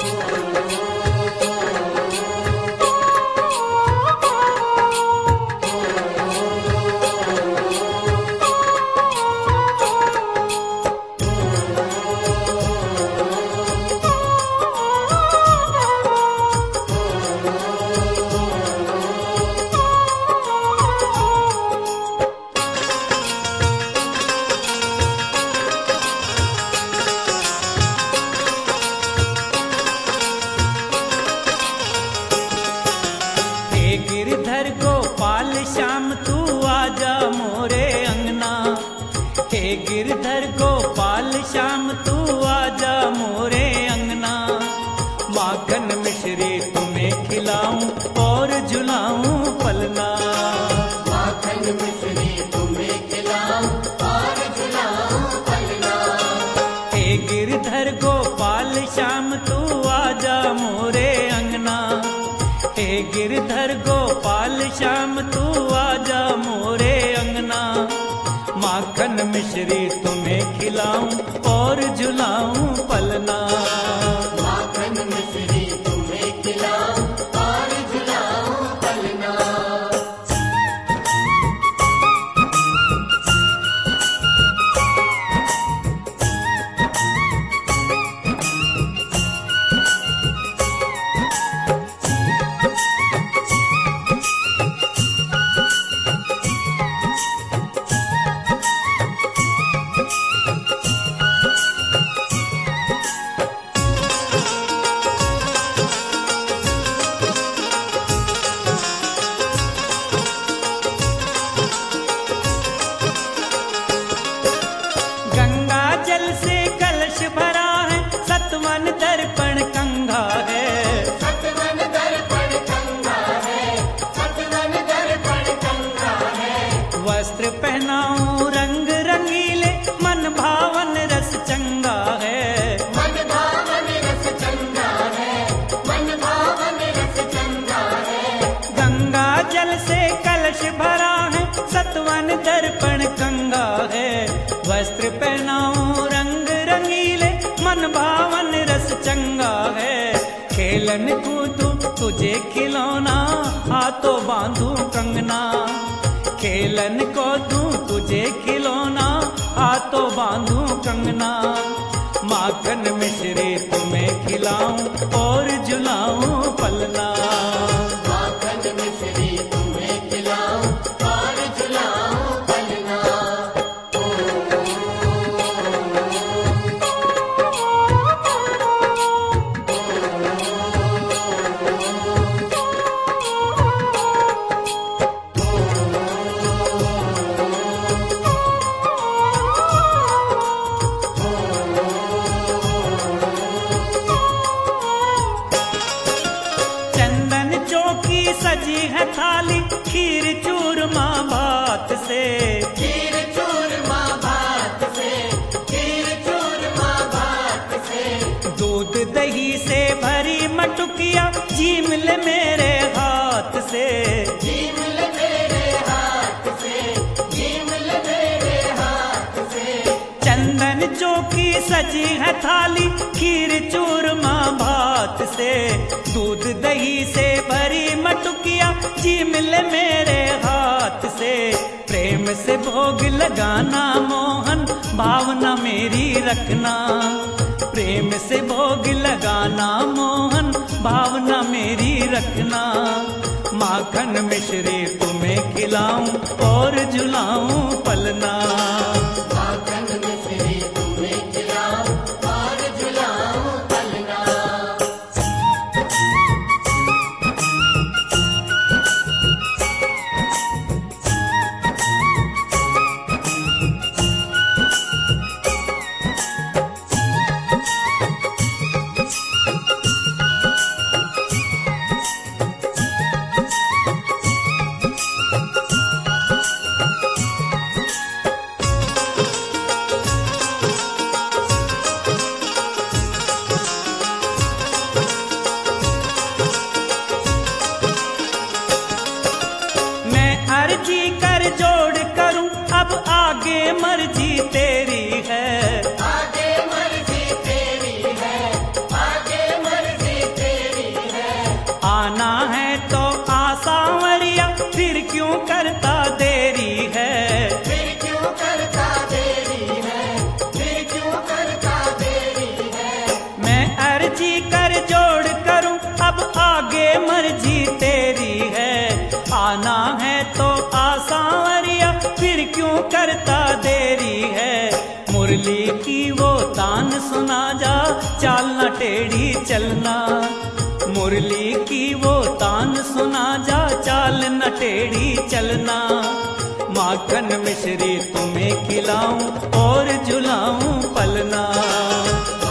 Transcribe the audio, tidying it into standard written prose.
गिरधर गोपाल श्याम तू आजा मोरे अंगना। हे गिरधर गोपाल श्याम तू आजा मोरे अंगना। माखन मिश्री तुम्हें खिलाऊं और झुलाऊं पलना। माखन मिश्री तुम्हें खिलाऊं और झुलाऊं पलना। हे गिरधर गोपाल श्याम तू आजा मोरे अंगना। हे गिरधर गोपाल श्याम तू आजा मोरे अंगना। माखन मिश्री तुम्हें खिलाऊं और झुलाऊं पलना। माखन मिश्री तुम्हें खिलाऊं और झुलाऊं पलना। गंगा जल से कलश भरा है, सतवन दर्पण कंघा है। सतवन दर्पण कंघा है, सतवन दर्पण कंघा है। वस्त्र पहनाऊं रंग रंगीले, मन भावन रस चंगा है। मन भावन रस चंगा है, मन भावन रस चंगा है। गंगा जल से कलश भरा है, सतवन दर्पण कंघा है। वस्त्र पहनाऊं रंग रंगीले, मन भावन रस चंगा है। खेलन कूदूं तुझे खिलौना, हाथों बांधूं कंगना। खेलन को दूं तुझे खिलौना, हाथों बांधूं कंगना। माखन मिश्री तुम्हें खिलाऊं और झुलाऊं पलना। माखन मिश्री तुम्हें खिलाऊं और झुलाऊं पलना। चंदन चौकी सजी है थाली, खीर चूरमा भात से। खीर चूरमा भात से, खीर चूरमा भात से। दूध दही से भरी मटुकिया, झीम ले मेरे हाथ से। झीम ले मेरे हाथ से, झीम ले मेरे हाथ से। चंदन चौकी सजी है थाली, खीर चूरमा भात से। दूध दही से भरी मटुकिया, झीम ले मेरे हाथ से। प्रेम से भोग लगाना मोहन, भावना मेरी रखना। प्रेम से भोग लगाना मोहन, भावना मेरी रखना। माखन मिश्री तुम्हें खिलाऊं और झुलाऊं पलना। माखन मिश्री तुम्हें खिलाऊं और झुलाऊं पलना। न टेढ़ी चलना। मुरली की वो तान सुना जा, चाल न टेढ़ी चलना। माखन मिश्री तुम्हें खिलाऊं और झुलाऊं पलना।